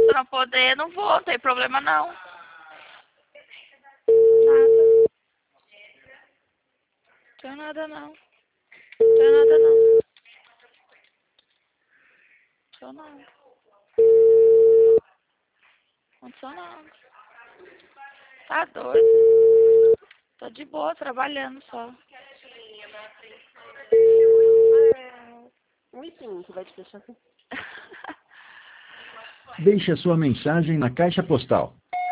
Se não poder, não vou, não tem problema não. Nada. Tem nada não. Tem nada não. Só não. Não sou não. Tá doido. Tô de boa, trabalhando só. Um ipinho que vai te deixar assim. Deixe a sua mensagem na caixa postal